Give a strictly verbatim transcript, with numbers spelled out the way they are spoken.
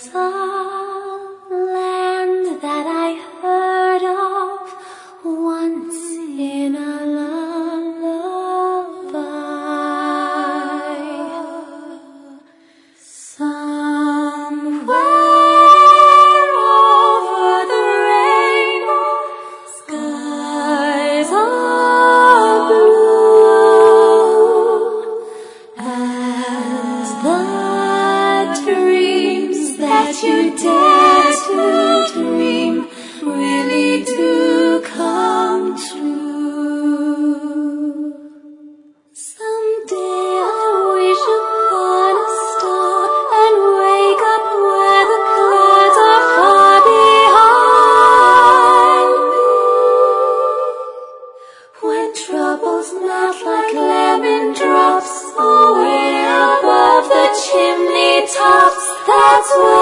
There's a land that I heard of once in a lullaby. Somewhere over the rainbow, skies are blue, and the dreams that you dare to dream really do come true. Someday I'll wish upon a star and wake up where the clouds are far behind me, when troubles melt like lemon drops away above the chimney tops. That's where